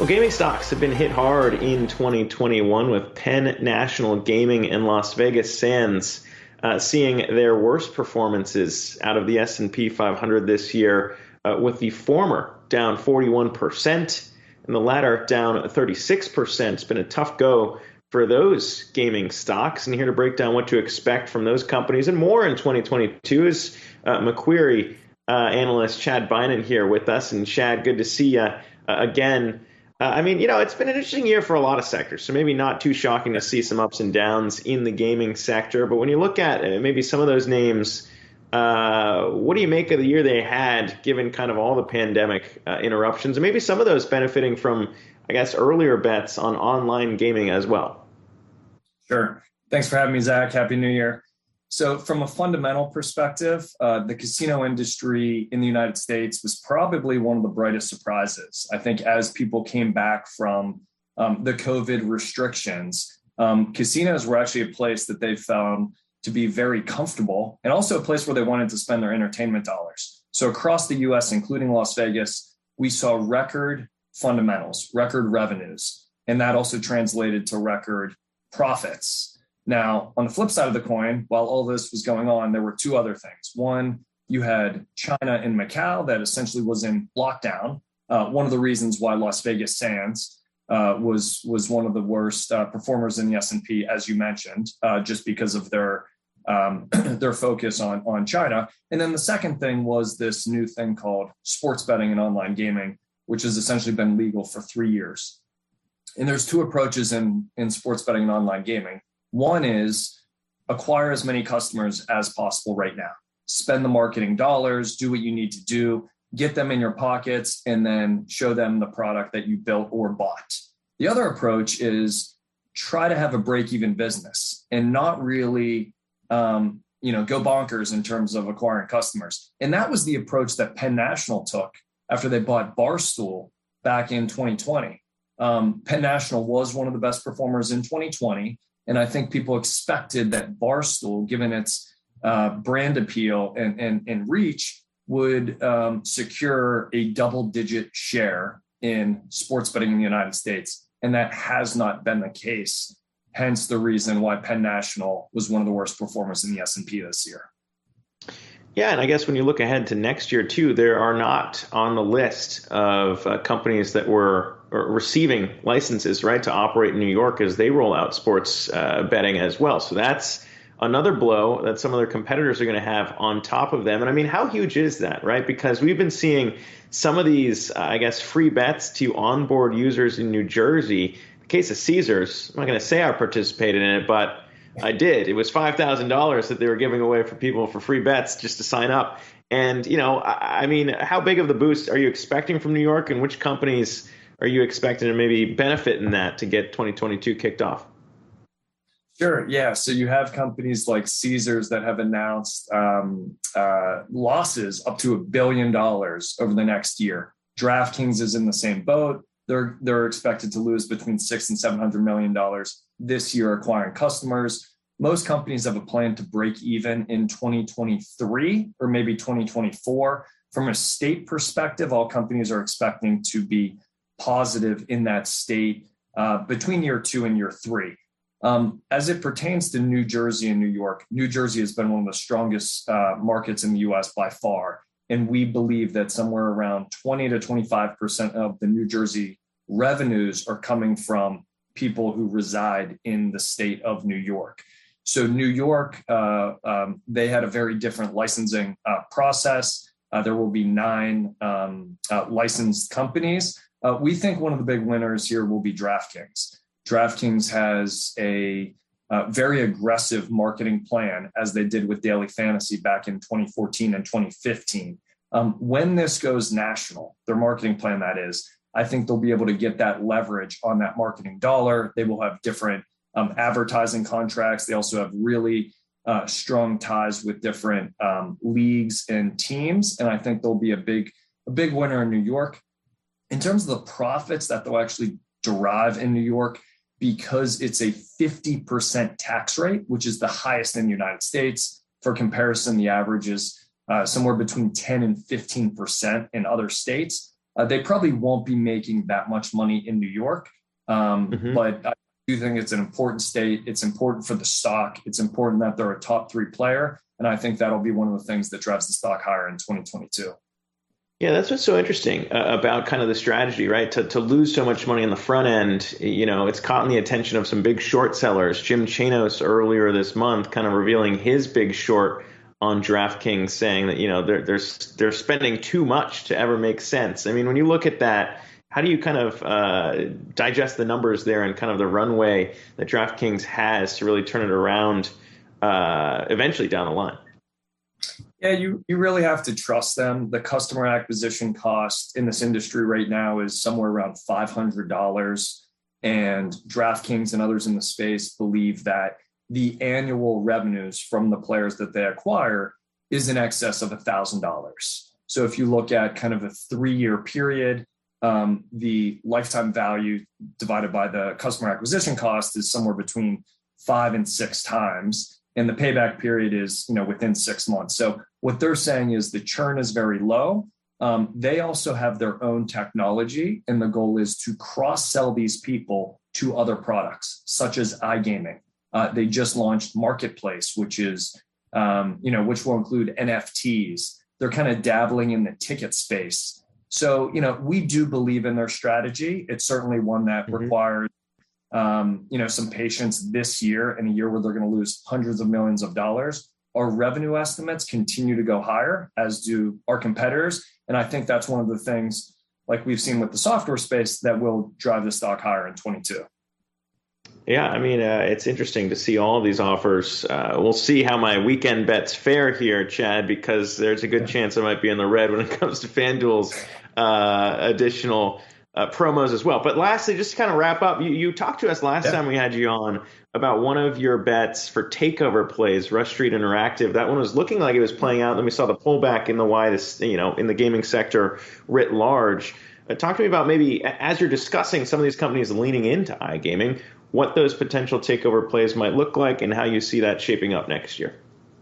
Well, gaming stocks have been hit hard in 2021 with Penn National Gaming and Las Vegas Sands seeing their worst performances out of the S&P 500 this year, with the former down 41% and the latter down 36%. It's been a tough go for those gaming stocks. And here to break down what to expect from those companies and more in 2022 is Macquarie analyst Chad Bynum here with us. And Chad, good to see you again. It's been an interesting year for a lot of sectors, so maybe not too shocking to see some ups and downs in the gaming sector. But when you look at maybe some of those names, what do you make of the year they had, given kind of all the pandemic interruptions, and maybe some of those benefiting from, I guess, earlier bets on online gaming as well? Sure. Thanks for having me, Zach. Happy New Year. So from a fundamental perspective, the casino industry in the United States was probably one of the brightest surprises. I think as people came back from the COVID restrictions, casinos were actually a place that they found to be very comfortable and also a place where they wanted to spend their entertainment dollars. So across the US, including Las Vegas, we saw record fundamentals, record revenues, and that also translated to record profits. Now, on the flip side of the coin, while all this was going on, there were two other things. One, you had China and Macau that essentially was in lockdown. One of the reasons why Las Vegas Sands was one of the worst performers in the S&P, as you mentioned, just because of their focus on China. And then the second thing was this new thing called sports betting and online gaming, which has essentially been legal for 3 years. And there's two approaches in sports betting and online gaming. One is acquire as many customers as possible right now. Spend the marketing dollars, do what you need to do, get them in your pockets, and then show them the product that you built or bought. The other approach is try to have a break-even business and not really go bonkers in terms of acquiring customers. And that was the approach that Penn National took after they bought Barstool back in 2020. Penn National was one of the best performers in 2020. And I think people expected that Barstool, given its brand appeal and reach, would secure a double-digit share in sports betting in the United States. And that has not been the case, hence the reason why Penn National was one of the worst performers in the S&P this year. Yeah, and I guess when you look ahead to next year, too, there are not on the list of companies that were receiving licenses, right, to operate in New York as they roll out sports betting as well. So that's another blow that some of their competitors are going to have on top of them. And I mean, how huge is that, right? Because we've been seeing some of these, free bets to onboard users in New Jersey. In the case of Caesars, I'm not going to say I participated in it, but I did. It was $5,000 that they were giving away for people for free bets just to sign up. And, how big of the boost are you expecting from New York, and which companies are you expecting to maybe benefit in that to get 2022 kicked off? Sure. Yeah. So you have companies like Caesars that have announced losses up to $1 billion over the next year. DraftKings is in the same boat. They're expected to lose between $600 and $700 million this year acquiring customers. Most companies have a plan to break even in 2023 or maybe 2024. From a state perspective, all companies are expecting to be positive in that state between year 2 and year 3. As it pertains to New Jersey and New York, New Jersey has been one of the strongest markets in the US by far. And we believe that somewhere around 20 to 25% of the New Jersey revenues are coming from people who reside in the state of New York. So New York, they had a very different licensing process. There will be 9 licensed companies. We think one of the big winners here will be DraftKings. DraftKings has a very aggressive marketing plan, as they did with Daily Fantasy back in 2014 and 2015. When this goes national, their marketing plan, that is, I think they'll be able to get that leverage on that marketing dollar. They will have different advertising contracts. They also have really strong ties with different leagues and teams. And I think they'll be a big winner in New York. In terms of the profits that they'll actually derive in New York, because it's a 50% tax rate, which is the highest in the United States. For comparison, the average is somewhere between 10 and 15% in other states. They probably won't be making that much money in New York, but I do think it's an important state. It's important for the stock. It's important that they're a top three player. And I think that'll be one of the things that drives the stock higher in 2022. Yeah, that's what's so interesting about kind of the strategy, right? To lose so much money in the front end, it's caught in the attention of some big short sellers. Jim Chanos earlier this month kind of revealing his big short on DraftKings, saying that, they're spending too much to ever make sense. I mean, when you look at that, how do you kind of digest the numbers there and kind of the runway that DraftKings has to really turn it around eventually down the line? Yeah, you really have to trust them. The customer acquisition cost in this industry right now is somewhere around $500. And DraftKings and others in the space believe that the annual revenues from the players that they acquire is in excess of $1,000. So if you look at kind of a 3-year period, the lifetime value divided by the customer acquisition cost is somewhere between 5 and 6 times. And the payback period is, within 6 months. So what they're saying is the churn is very low. They also have their own technology, and the goal is to cross-sell these people to other products, such as iGaming. They just launched Marketplace, which is, which will include NFTs. They're kind of dabbling in the ticket space. So, we do believe in their strategy. It's certainly one that requires some patience this year, in a year where they're going to lose hundreds of millions of dollars. Our revenue estimates continue to go higher, as do our competitors. And I think that's one of the things, like we've seen with the software space, that will drive the stock higher in 22. Yeah, I mean, it's interesting to see all of these offers. We'll see how my weekend bets fare here, Chad, because there's a good chance I might be in the red when it comes to FanDuel's additional promos as well. But lastly, just to kind of wrap up, you talked to us last time we had you on about one of your bets for takeover plays, Rush Street Interactive. That one was looking like it was playing out. Then we saw the pullback in the widest, in the gaming sector writ large. Talk to me about, maybe as you're discussing some of these companies leaning into iGaming, what those potential takeover plays might look like and how you see that shaping up next year.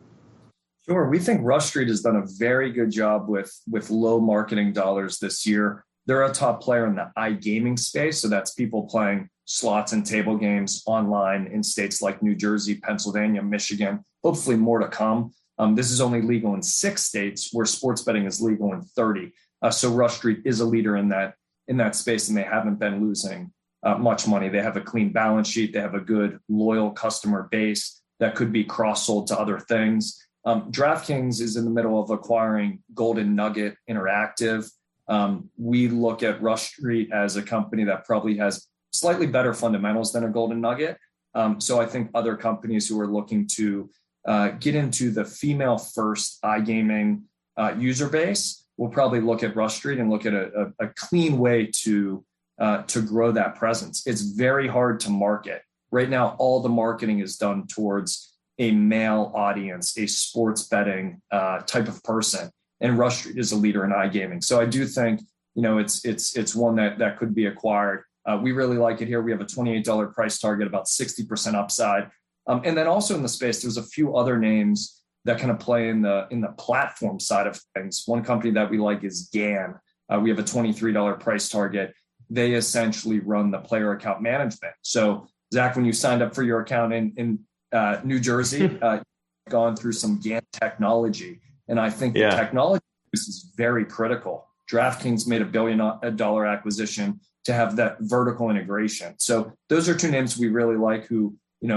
Sure. We think Rush Street has done a very good job with low marketing dollars this year. They're a top player in the iGaming space. So that's people playing slots and table games online in states like New Jersey, Pennsylvania, Michigan, hopefully more to come. This is only legal in 6 states, where sports betting is legal in 30. So Rush Street is a leader in that space, and they haven't been losing much money. They have a clean balance sheet. They have a good, loyal customer base that could be cross-sold to other things. DraftKings is in the middle of acquiring Golden Nugget Interactive. We look at Rush Street as a company that probably has slightly better fundamentals than a Golden Nugget. So I think other companies who are looking to get into the female-first iGaming user base will probably look at Rush Street and look at a clean way to grow that presence. It's very hard to market. Right now, all the marketing is done towards a male audience, a sports betting type of person. And Rush Street is a leader in iGaming. So I do think, it's one that could be acquired. We really like it here. We have a $28 price target, about 60% upside. And then also in the space, there's a few other names that kind of play in the platform side of things. One company that we like is GAN. We have a $23 price target. They essentially run the player account management. So Zach, when you signed up for your account in New Jersey, you've gone through some GAN technology. And I think the technology is very critical. DraftKings made $1 billion acquisition to have that vertical integration. So those are 2 names we really like, who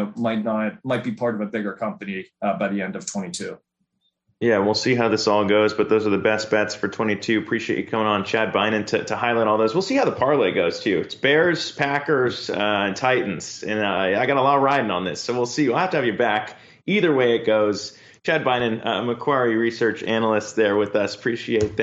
might be part of a bigger company by the end of 22. Yeah, we'll see how this all goes, but those are the best bets for 22. Appreciate you coming on, Chad Beynon, to highlight all those. We'll see how the parlay goes, too. It's Bears, Packers, and Titans, and I got a lot riding on this, so we'll see. We'll have to have you back. Either way it goes. Chad Beynon, Macquarie research analyst there with us. Appreciate that.